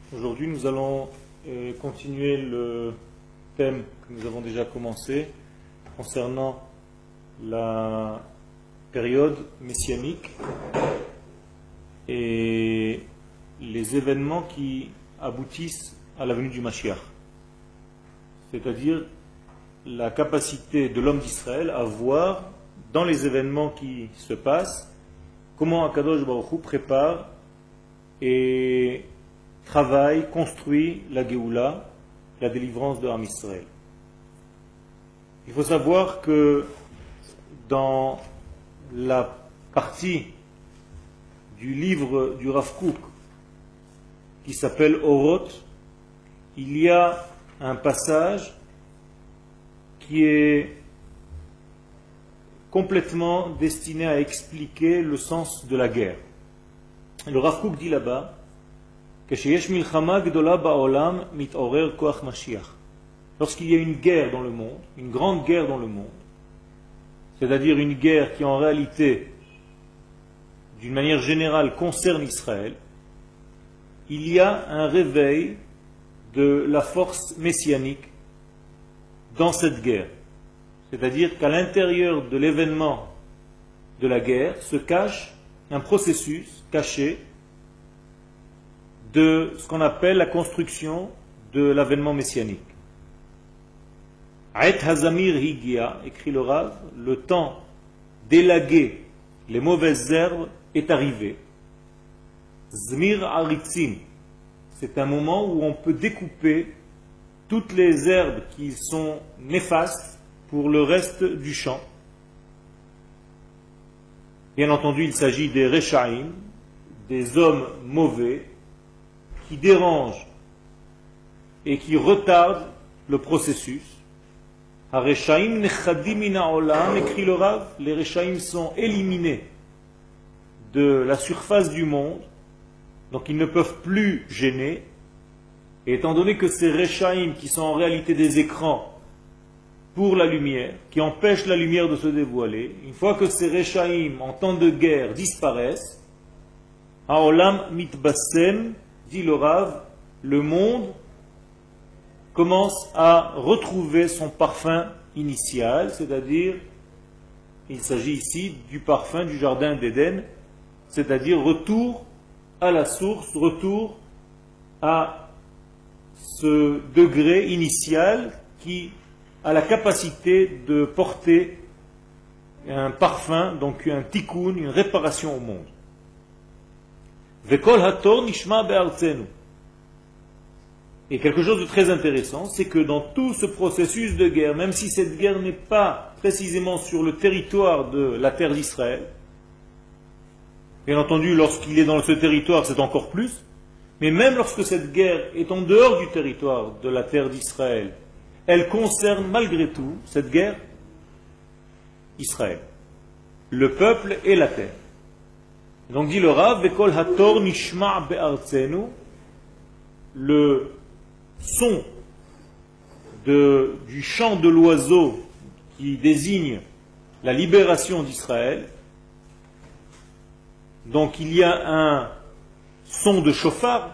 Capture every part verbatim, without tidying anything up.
Aujourd'hui, nous allons euh, continuer le thème que nous avons déjà commencé concernant la période messianique et les événements qui aboutissent à la venue du Mashiach. C'est-à-dire la capacité de l'homme d'Israël à voir dans les événements qui se passent comment Akadosh Baruch Hu prépare et travaille, construit la Géoula, la délivrance de Ham Israël. Il faut savoir que dans la partie du livre du Rav Kook qui s'appelle Oroth, il y a un passage qui est complètement destiné à expliquer le sens de la guerre. Le Rav Kook dit là-bas lorsqu'il y a une guerre dans le monde, une grande guerre dans le monde, c'est-à-dire une guerre qui en réalité, d'une manière générale, concerne Israël, il y a un réveil de la force messianique dans cette guerre. C'est-à-dire qu'à l'intérieur de l'événement de la guerre se cache un processus caché de ce qu'on appelle la construction de l'avènement messianique. Aet Hazamir Higia, écrit le Rav, le temps d'élaguer les mauvaises herbes est arrivé. Zmir Aritzim, c'est un moment où on peut découper toutes les herbes qui sont néfastes pour le reste du champ. Bien entendu, il s'agit des Rechaim, des hommes mauvais, qui dérangent et qui retardent le processus. Ha-Rechaim nechadim min ha'olam, écrit le Rav, les Rechaim sont éliminés de la surface du monde, donc ils ne peuvent plus gêner. Et étant donné que ces Rechaim, qui sont en réalité des écrans pour la lumière, qui empêchent la lumière de se dévoiler, une fois que ces Rechaim, en temps de guerre, disparaissent, ha'olam mitbassem, dit le Rav, le monde commence à retrouver son parfum initial, c'est-à-dire, il s'agit ici du parfum du jardin d'Éden, c'est-à-dire retour à la source, retour à ce degré initial qui a la capacité de porter un parfum, donc un tikkun, une réparation au monde. Et quelque chose de très intéressant, c'est que dans tout ce processus de guerre, même si cette guerre n'est pas précisément sur le territoire de la terre d'Israël, bien entendu, lorsqu'il est dans ce territoire, c'est encore plus, mais même lorsque cette guerre est en dehors du territoire de la terre d'Israël, elle concerne malgré tout, cette guerre, Israël, le peuple et la terre. Donc dit le Rav, Vekol hator nishma be'artzenu, le son de, du chant de l'oiseau qui désigne la libération d'Israël. Donc il y a un son de chauffard,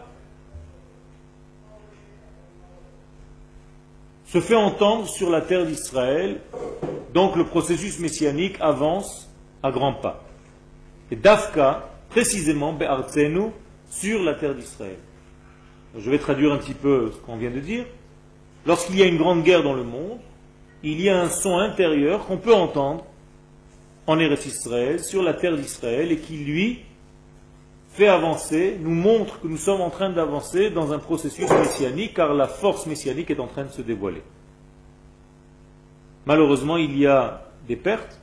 se fait entendre sur la terre d'Israël. Donc le processus messianique avance à grands pas. Et Dafka, précisément, Be'artzenu, sur la terre d'Israël. Je vais traduire un petit peu ce qu'on vient de dire. Lorsqu'il y a une grande guerre dans le monde, il y a un son intérieur qu'on peut entendre en Eretz Israël, sur la terre d'Israël, et qui, lui, fait avancer, nous montre que nous sommes en train d'avancer dans un processus messianique, car la force messianique est en train de se dévoiler. Malheureusement, il y a des pertes,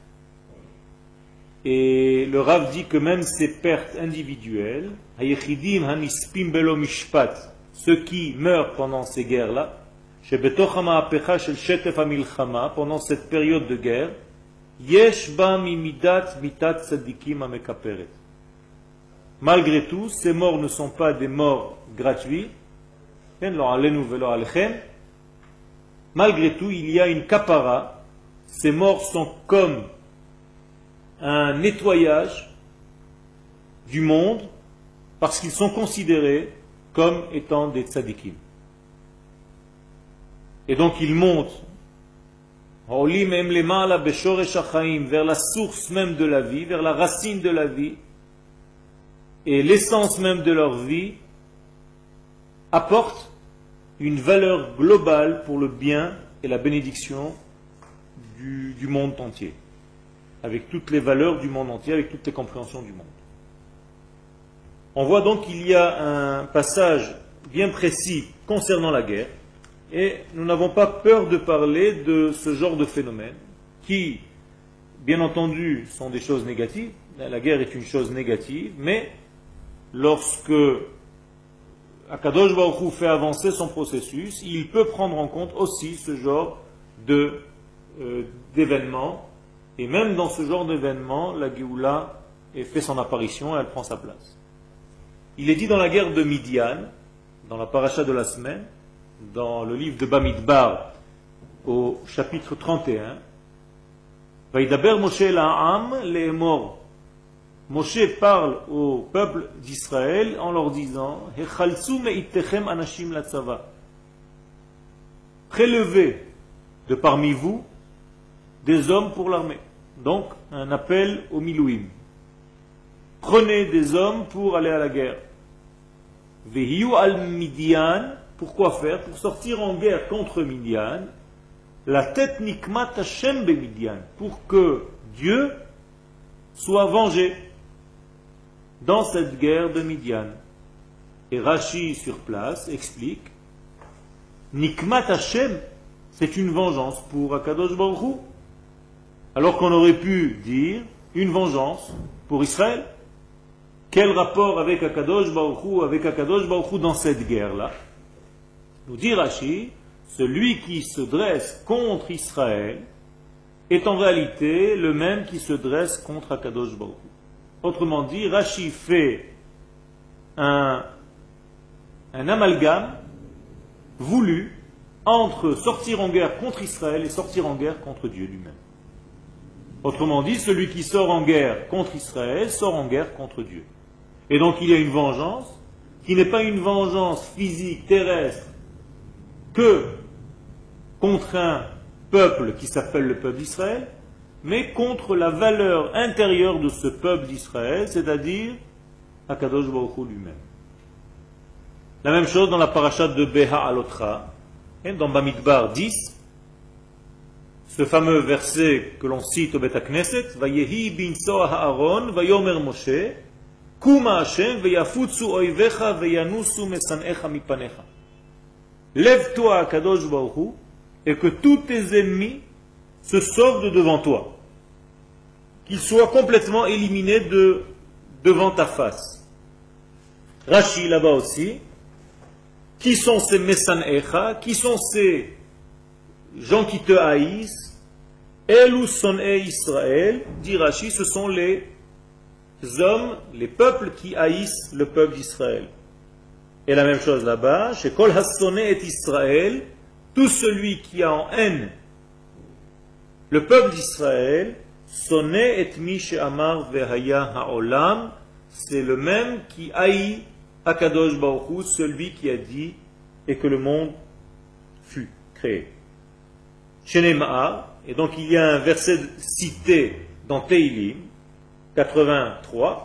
et le Rav dit que même ces pertes individuelles, ceux qui meurent pendant ces guerres-là, pendant cette période de guerre, malgré tout, ces morts ne sont pas des morts gratuits. Malgré tout, il y a une kapara. Ces morts sont comme un nettoyage du monde parce qu'ils sont considérés comme étant des tzadikim. Et donc ils montent vers la source même de la vie, vers la racine de la vie, et l'essence même de leur vie apporte une valeur globale pour le bien et la bénédiction du, du monde entier, avec toutes les valeurs du monde entier, avec toutes les compréhensions du monde. On voit donc qu'il y a un passage bien précis concernant la guerre, et nous n'avons pas peur de parler de ce genre de phénomène qui, bien entendu, sont des choses négatives. La guerre est une chose négative, mais lorsque Akadosh Baruch Hu fait avancer son processus, il peut prendre en compte aussi ce genre de, euh, d'événements, et même dans ce genre d'événements, la Géoula fait son apparition et elle prend sa place. Il est dit dans la guerre de Midian, dans la paracha de la semaine, dans le livre de Bamidbar, au chapitre trente et un, Vaïdaber Moshe la'am le'emor. Moshe parle au peuple d'Israël en leur disant Hechalsu me'ittechem anashim latzava. Prélevez de parmi vous des hommes pour l'armée. Donc, un appel au milouim. Prenez des hommes pour aller à la guerre. Vehiyu al Midian. Pourquoi faire? Pour sortir en guerre contre Midian, la tête nikmat Hashem be Midian, pour que Dieu soit vengé dans cette guerre de Midian. Et Rashi sur place explique, nikmat Hashem, c'est une vengeance pour Akadosh Baruch Hu, alors qu'on aurait pu dire une vengeance pour Israël. Quel rapport avec Akadosh Baruch Hu, avec Akadosh Baruch Hu dans cette guerre-là? Nous dit Rashi, celui qui se dresse contre Israël est en réalité le même qui se dresse contre Akadosh Baruch Hu. Autrement dit, Rashi fait un, un amalgame voulu entre sortir en guerre contre Israël et sortir en guerre contre Dieu lui-même. Autrement dit, celui qui sort en guerre contre Israël sort en guerre contre Dieu. Et donc il y a une vengeance qui n'est pas une vengeance physique, terrestre, que contre un peuple qui s'appelle le peuple d'Israël, mais contre la valeur intérieure de ce peuple d'Israël, c'est-à-dire Akadosh Baruch Hu lui-même. La même chose dans la paracha de Beha Alotra, dans Bamidbar dix, ce fameux verset que l'on cite au Bet HaKnesset, Vayehi binso Aaron, Vayomer Moshe, Kuma Hashem, Veyafutsu oivecha, Veyanusu mesanecha mipanecha. Lève-toi à Kadosh Baruch Hu, et que tous tes ennemis se sauvent de devant toi. Qu'ils soient complètement éliminés de devant ta face. Rashi là-bas aussi. Qui sont ces Mesanecha? Qui sont ces gens qui te haïssent? Elou son'e Israël, dit Rashi, ce sont les hommes, les peuples qui haïssent le peuple d'Israël. Et la même chose là-bas, chez Kol Hassoné et Israël, tout celui qui a en haine le peuple d'Israël, sonné et mi she'amar vehaya ha'olam, c'est le même qui haït Akadosh Baruch Hu, celui qui a dit et que le monde fut créé. Shenema'ar, et donc il y a un verset cité dans Teilim quatre-vingt-trois,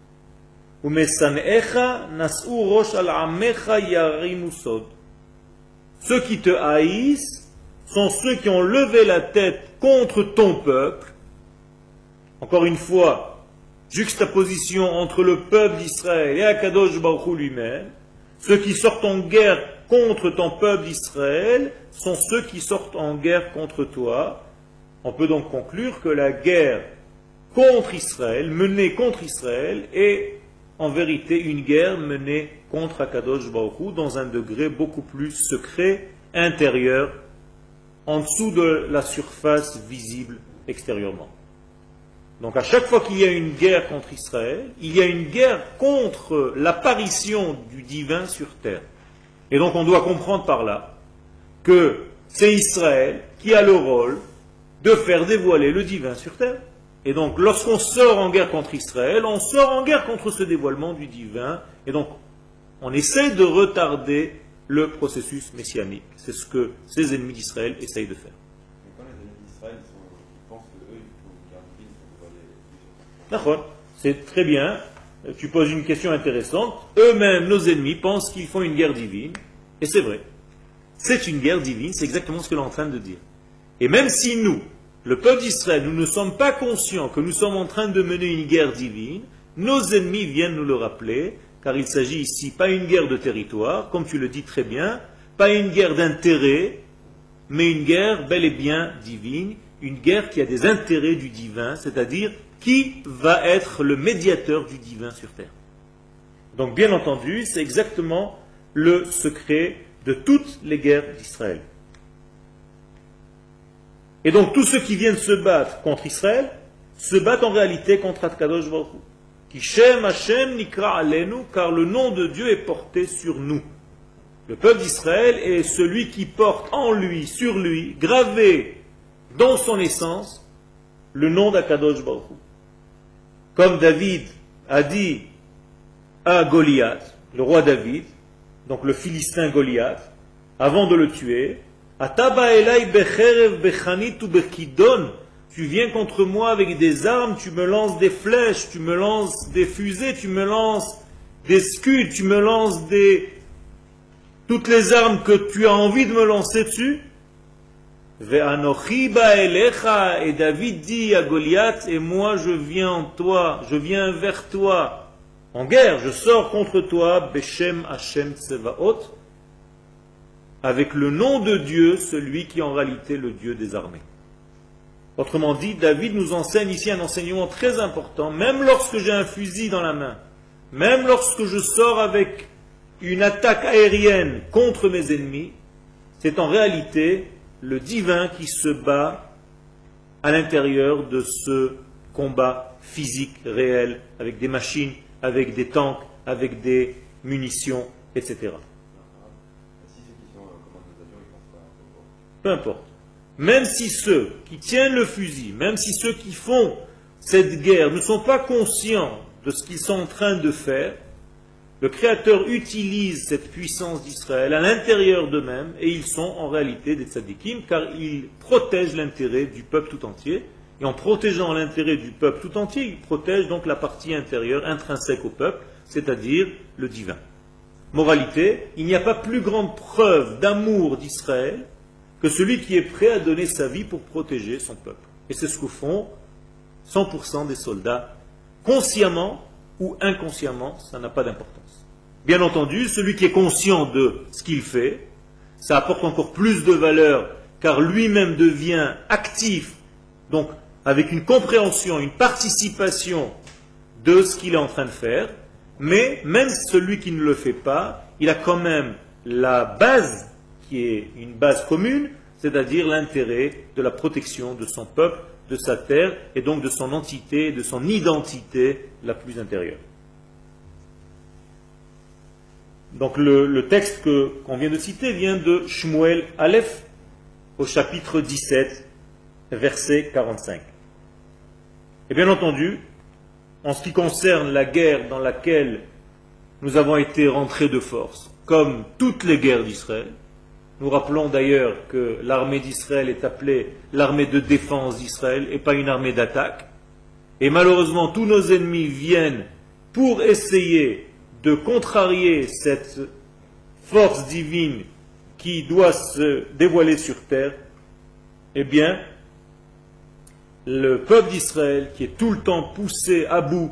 ceux qui te haïssent sont ceux qui ont levé la tête contre ton peuple. Encore une fois, juxtaposition entre le peuple d'Israël et Akadosh Baruch Hu lui-même. Ceux qui sortent en guerre contre ton peuple d'Israël sont ceux qui sortent en guerre contre toi. On peut donc conclure que la guerre contre Israël, menée contre Israël, est en vérité une guerre menée contre Akadosh Baruch Hu dans un degré beaucoup plus secret, intérieur, en dessous de la surface visible extérieurement. Donc à chaque fois qu'il y a une guerre contre Israël, il y a une guerre contre l'apparition du divin sur terre. Et donc on doit comprendre par là que c'est Israël qui a le rôle de faire dévoiler le divin sur terre. Et donc lorsqu'on sort en guerre contre Israël, on sort en guerre contre ce dévoilement du divin. Et donc On essaie de retarder le processus messianique. C'est ce que ces ennemis d'Israël essayent de faire. Mais quand les ennemis d'Israël ils pensent qu'eux, ils font une guerre divine, ils doivent les... D'accord, c'est très bien. Tu poses une question intéressante. Eux-mêmes, nos ennemis, pensent qu'ils font une guerre divine. Et c'est vrai. C'est une guerre divine, c'est exactement ce que l'on est en train de dire. Et même si nous, le peuple d'Israël, nous ne sommes pas conscients que nous sommes en train de mener une guerre divine, nos ennemis viennent nous le rappeler, car il s'agit ici pas une guerre de territoire, comme tu le dis très bien, pas une guerre d'intérêt, mais une guerre bel et bien divine, une guerre qui a des intérêts du divin, c'est-à-dire qui va être le médiateur du divin sur terre. Donc bien entendu, c'est exactement le secret de toutes les guerres d'Israël. Et donc tous ceux qui viennent se battre contre Israël se battent en réalité contre Akadosh Baruch Hu. Ki Shem Hashem Nikra Alenu, car le nom de Dieu est porté sur nous. Le peuple d'Israël est celui qui porte en lui, sur lui, gravé dans son essence, le nom d'Akadosh Baruch Hu. Comme David a dit à Goliath, le roi David, donc le Philistin Goliath, avant de le tuer, Ataba elai becherev bechanit ou bekidon, tu viens contre moi avec des armes, tu me lances des flèches, tu me lances des fusées, tu me lances des scuds, tu me lances des... toutes les armes que tu as envie de me lancer dessus. Ve'anochi ba'elecha, et David dit à Goliath, et moi je viens en toi, je viens vers toi, en guerre, je sors contre toi, Beshem Hashem Tsevaot, avec le nom de Dieu, celui qui est en réalité le Dieu des armées. Autrement dit, David nous enseigne ici un enseignement très important, même lorsque j'ai un fusil dans la main, même lorsque je sors avec une attaque aérienne contre mes ennemis, c'est en réalité le divin qui se bat à l'intérieur de ce combat physique réel, avec des machines, avec des tanks, avec des munitions, et cetera. Si ceux qui sont aux commandes des avions, ils pensent pas. Peu importe. Même si ceux qui tiennent le fusil, même si ceux qui font cette guerre ne sont pas conscients de ce qu'ils sont en train de faire, le Créateur utilise cette puissance d'Israël à l'intérieur d'eux-mêmes et ils sont en réalité des tzadikim car ils protègent l'intérêt du peuple tout entier. Et en protégeant l'intérêt du peuple tout entier, ils protègent donc la partie intérieure intrinsèque au peuple, c'est-à-dire le divin. Moralité, il n'y a pas plus grande preuve d'amour d'Israël que celui qui est prêt à donner sa vie pour protéger son peuple. Et c'est ce que font cent pour cent des soldats, consciemment ou inconsciemment, ça n'a pas d'importance. Bien entendu, celui qui est conscient de ce qu'il fait, ça apporte encore plus de valeur, car lui-même devient actif, donc avec une compréhension, une participation de ce qu'il est en train de faire, mais même celui qui ne le fait pas, il a quand même la base qui est une base commune, c'est-à-dire l'intérêt de la protection de son peuple, de sa terre, et donc de son entité, de son identité la plus intérieure. Donc le, le texte que, qu'on vient de citer vient de Shmuel Aleph, au chapitre dix-sept, verset quarante-cinq. Et bien entendu, en ce qui concerne la guerre dans laquelle nous avons été rentrés de force, comme toutes les guerres d'Israël, nous rappelons d'ailleurs que l'armée d'Israël est appelée l'armée de défense d'Israël et pas une armée d'attaque. Et malheureusement, tous nos ennemis viennent pour essayer de contrarier cette force divine qui doit se dévoiler sur terre. Eh bien, le peuple d'Israël qui est tout le temps poussé à bout,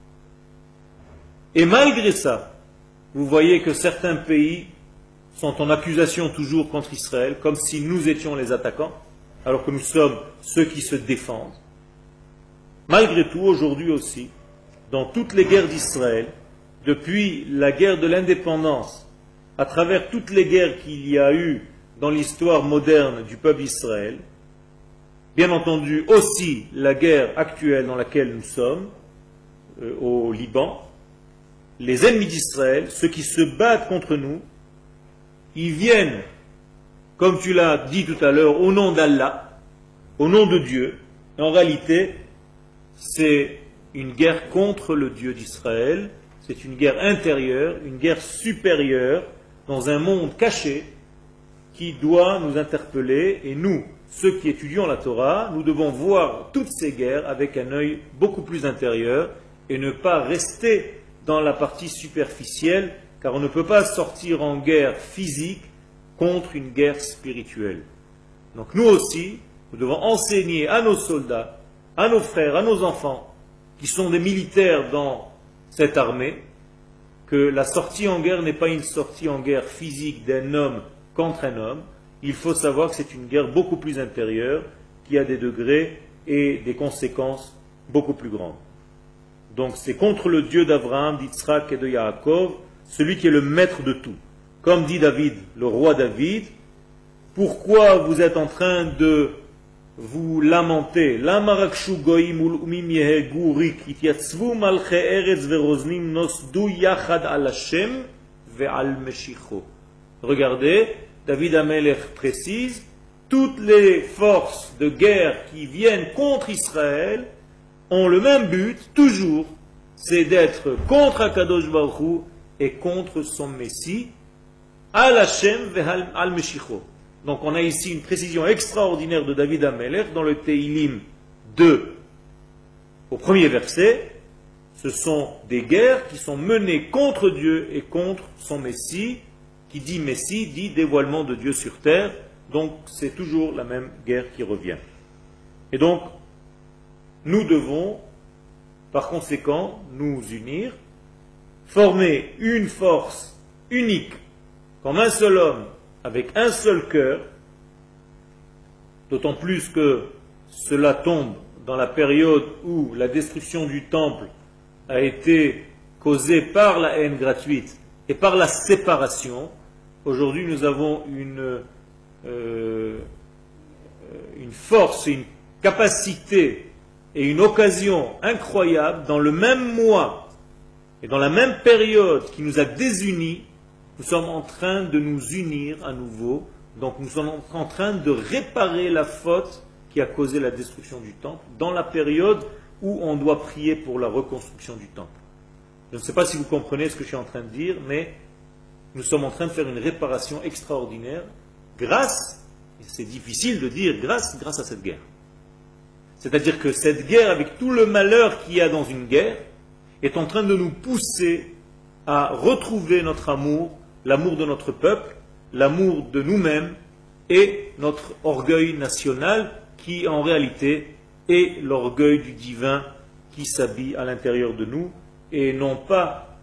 et malgré ça, vous voyez que certains pays sont en accusation toujours contre Israël, comme si nous étions les attaquants, alors que nous sommes ceux qui se défendent. Malgré tout, aujourd'hui aussi, dans toutes les guerres d'Israël, depuis la guerre de l'indépendance, à travers toutes les guerres qu'il y a eu dans l'histoire moderne du peuple d'Israël, bien entendu aussi la guerre actuelle dans laquelle nous sommes, euh, au Liban, les ennemis d'Israël, ceux qui se battent contre nous, ils viennent, comme tu l'as dit tout à l'heure, au nom d'Allah, au nom de Dieu. En réalité, c'est une guerre contre le Dieu d'Israël, C'est une guerre intérieure, une guerre supérieure, dans un monde caché, qui doit nous interpeller, et nous, ceux qui étudions la Torah, nous devons voir toutes ces guerres avec un œil beaucoup plus intérieur, et ne pas rester dans la partie superficielle, car on ne peut pas sortir en guerre physique contre une guerre spirituelle. Donc nous aussi, nous devons enseigner à nos soldats, à nos frères, à nos enfants, qui sont des militaires dans cette armée, que la sortie en guerre n'est pas une sortie en guerre physique d'un homme contre un homme. Il faut savoir que c'est une guerre beaucoup plus intérieure, qui a des degrés et des conséquences beaucoup plus grandes. Donc c'est contre le Dieu d'Abraham, d'Yitzhak et de Yaakov, celui qui est le maître de tout. Comme dit David, le roi David, pourquoi vous êtes en train de vous lamenter? Regardez, David Amelech précise, toutes les forces de guerre qui viennent contre Israël ont le même but, toujours, c'est d'être contre Akadosh Baruch Hu et contre son Messie, al Hashem ve'al al Meshicho. Donc on a ici une précision extraordinaire de David Amelech dans le Teilim deux, au premier verset. Ce sont des guerres qui sont menées contre Dieu et contre son Messie. Qui dit Messie, dit dévoilement de Dieu sur terre. Donc c'est toujours la même guerre qui revient. Et donc, nous devons, par conséquent, nous unir, former une force unique, comme un seul homme, avec un seul cœur, d'autant plus que cela tombe dans la période où la destruction du temple a été causée par la haine gratuite et par la séparation. Aujourd'hui, nous avons une, euh, une force, une capacité et une occasion incroyable dans le même mois et dans la même période qui nous a désunis. Nous sommes en train de nous unir à nouveau, donc nous sommes en train de réparer la faute qui a causé la destruction du temple dans la période où on doit prier pour la reconstruction du temple. Je ne sais pas si vous comprenez ce que je suis en train de dire, mais nous sommes en train de faire une réparation extraordinaire grâce, et c'est difficile de dire grâce, grâce à cette guerre. C'est-à-dire que cette guerre, avec tout le malheur qu'il y a dans une guerre, est en train de nous pousser à retrouver notre amour, l'amour de notre peuple, l'amour de nous-mêmes et notre orgueil national qui en réalité est l'orgueil du divin qui s'habille à l'intérieur de nous et non pas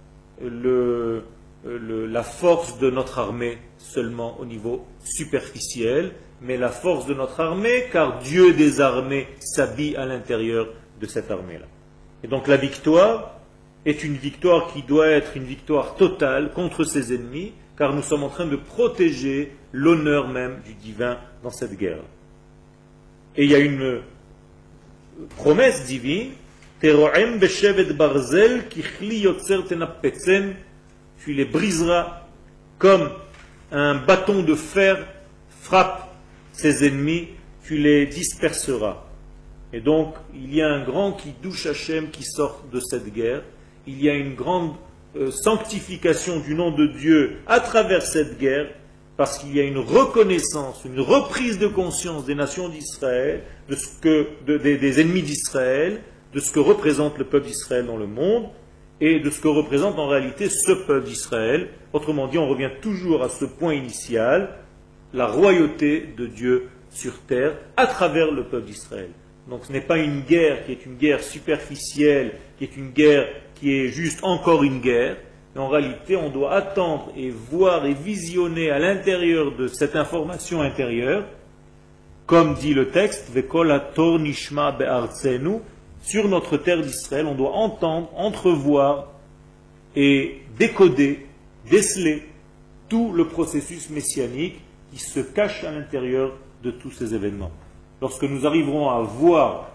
le, le, la force de notre armée seulement au niveau superficiel, mais la force de notre armée, car Dieu des armées s'habille à l'intérieur de cette armée-là. Et donc la victoire est une victoire qui doit être une victoire totale contre ses ennemis, car nous sommes en train de protéger l'honneur même du divin dans cette guerre. Et il y a une promesse divine, Teroem beshevet barzel kichli yotzer tenapetsen, tu les briseras comme un bâton de fer frappe ses ennemis, tu les disperseras. Et donc, il y a un grand Kiddush Hashem qui sort de cette guerre. Il y a une grande euh, sanctification du nom de Dieu à travers cette guerre, parce qu'il y a une reconnaissance, une reprise de conscience des nations d'Israël, de ce que, de, des, des ennemis d'Israël, de ce que représente le peuple d'Israël dans le monde, et de ce que représente en réalité ce peuple d'Israël. Autrement dit, on revient toujours à ce point initial, la royauté de Dieu sur terre, à travers le peuple d'Israël. Donc ce n'est pas une guerre qui est une guerre superficielle, qui est une guerre qui est juste encore une guerre, mais en réalité on doit attendre et voir et visionner à l'intérieur de cette information intérieure, comme dit le texte, Vekol hator nishma be'artzenu, sur notre terre d'Israël, on doit entendre, entrevoir et décoder, déceler tout le processus messianique qui se cache à l'intérieur de tous ces événements. Lorsque nous arriverons à voir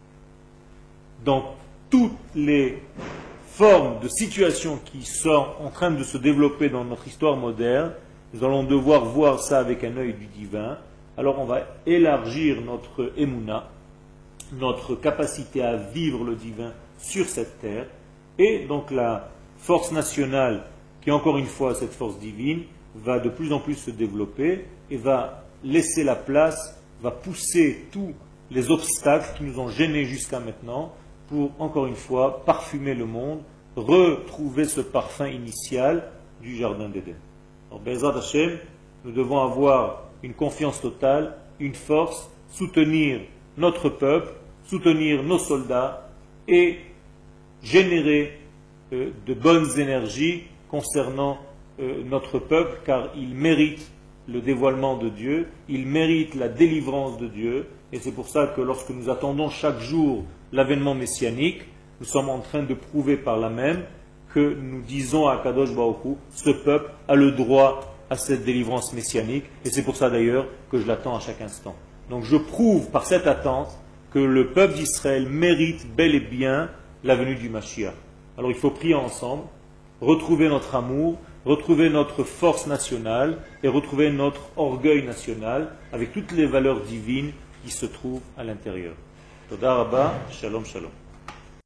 dans toutes les formes de situations qui sont en train de se développer dans notre histoire moderne, nous allons devoir voir ça avec un œil du divin. Alors on va élargir notre émouna, notre capacité à vivre le divin sur cette terre, et donc la force nationale, qui encore une fois, cette force divine, va de plus en plus se développer et va laisser la place, va pousser tous les obstacles qui nous ont gênés jusqu'à maintenant pour, encore une fois, parfumer le monde, retrouver ce parfum initial du Jardin d'Éden. Alors, Be'ezrat Hashem, nous devons avoir une confiance totale, une force, soutenir notre peuple, soutenir nos soldats et générer euh, de bonnes énergies concernant euh, notre peuple, car il mérite le dévoilement de Dieu, il mérite la délivrance de Dieu, et c'est pour ça que lorsque nous attendons chaque jour l'avènement messianique, nous sommes en train de prouver par là même que nous disons à Kadosh Baruch Hu, ce peuple a le droit à cette délivrance messianique, et c'est pour ça d'ailleurs que je l'attends à chaque instant. Donc je prouve par cette attente que le peuple d'Israël mérite bel et bien la venue du Mashiach. Alors il faut prier ensemble, retrouver notre amour, retrouver notre force nationale et retrouver notre orgueil national avec toutes les valeurs divines qui se trouvent à l'intérieur. Toda Rabba, Shalom Shalom.